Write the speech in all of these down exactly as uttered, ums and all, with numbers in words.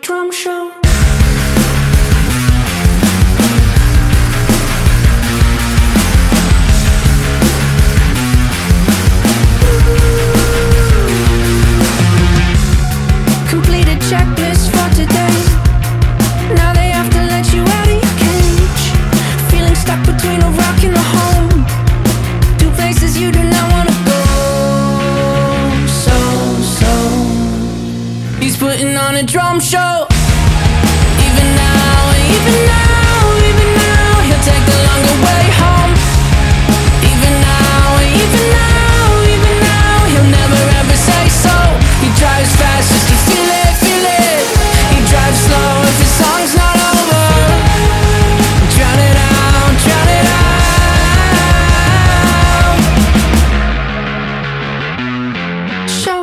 drum show. Completed checklist for today. Now they have to let you out of your cage. Feeling stuck between a rock and a home. Two places you do not wanna go. So, so he's putting on a drum show. Even now, even now, even now, he'll take the longer way home. Even now, even now, even now, he'll never ever say so. He drives fast just to feel it, feel it. He drives slow if his song's not over. Drown it out, drown it out. Show.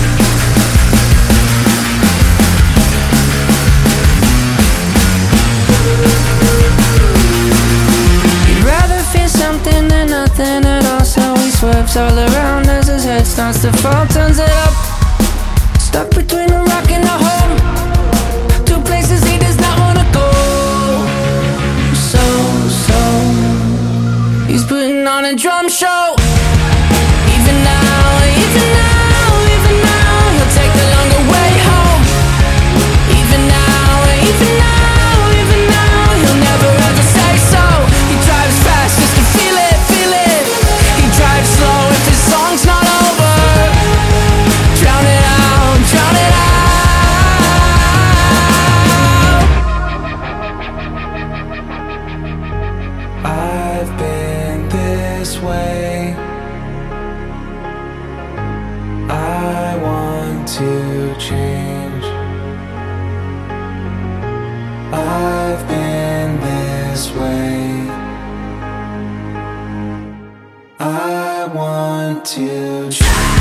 He'd rather feel something than nothing at all, so he swerves all around as his head starts to fall, turns it up. Stuck between a rock and a home. Two places he does not wanna go. So, so he's putting on a drum show. Even now, even now, even now, he'll take the longer way home. Even now, even now, even now, he'll never ever say so. He drives fast just to feel it, feel it. He drives slow if his song's not over. Drown it out, drown it out. I've been this way. I want to change. I've been this way. I want to change.